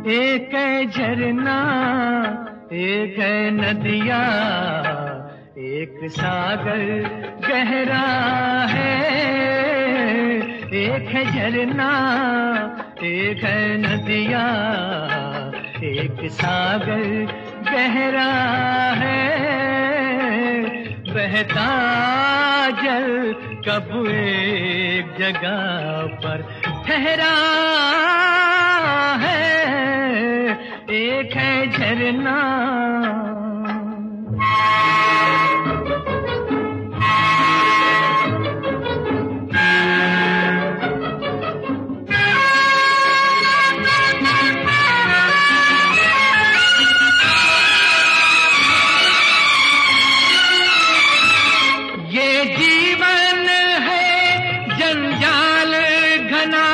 एक है झरना, एक है नदिया, एक सागर गहरा है। एक है झरना, एक है नदिया, एक सागर गहरा है। बहता जल कब एक जगह पर ठहरा है। एक है झरना। ये जीवन है जंजाल घना,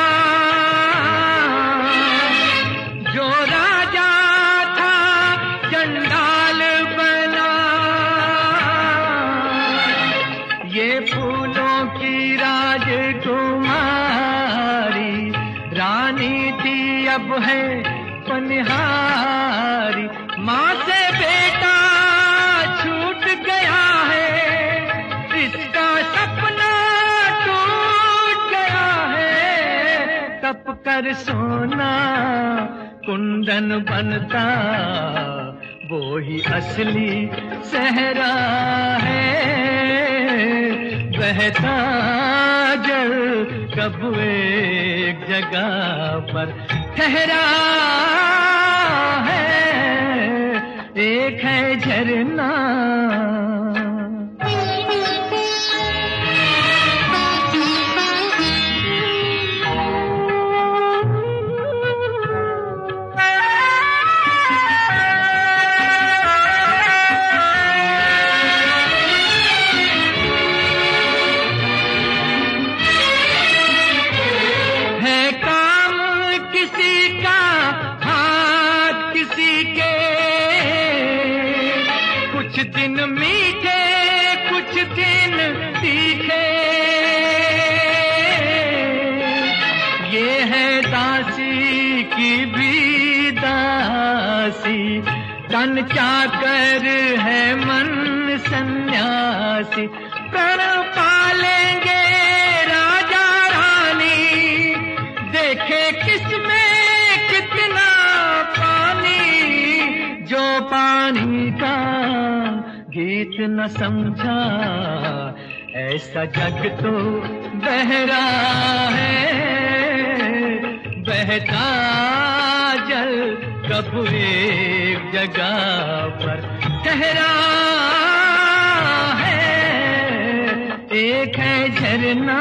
जो राजा था चंडाल बना। ये फूलों की राजकुमारी रानी थी, अब है पनिहारी। माँ से बेटा छूट गया है, इसका सपना टूट गया है। तप कर सोना कुंदन बनता, वो ही असली सहरा है। बहता जल कब एक जगह पर ठहरा है। एक है झरना। कुछ दिन मीठे कुछ दिन तीखे, ये है दासी की भी दासी। तन चाकर है मन सन्यासी, प्रण पालेंगे राजा रानी। देखे किसमें कितना पानी, जो पानी का गीत न समझा, ऐसा जग तो बहरा है। बहता जल कब एक जगह पर ठहरा है। एक है झरना।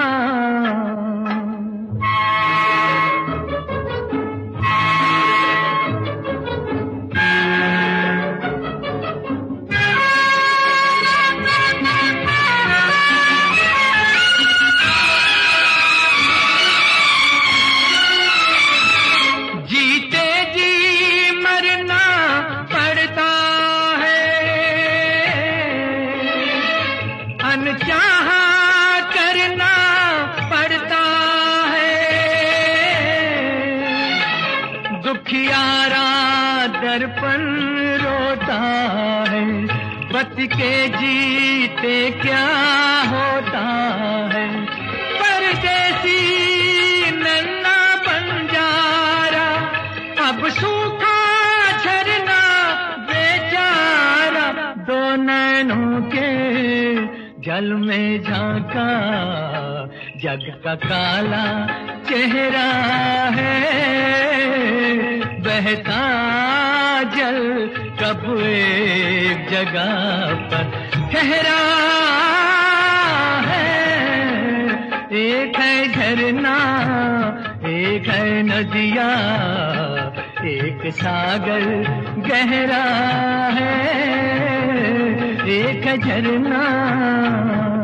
अनचाहा करना पड़ता है, दुखियारा दर्पण रोता है। पति के जीते क्या होता है, परदेसी नन्हा बंजारा, अब सूखा झरना बेचारा। दो नैनों के जल में झांका, जग का काला चेहरा है। बहता जल कब एक जगह पर ठहरा है। एक है झरना, एक है नदिया, एक सागर गहरा है। एक है झरना।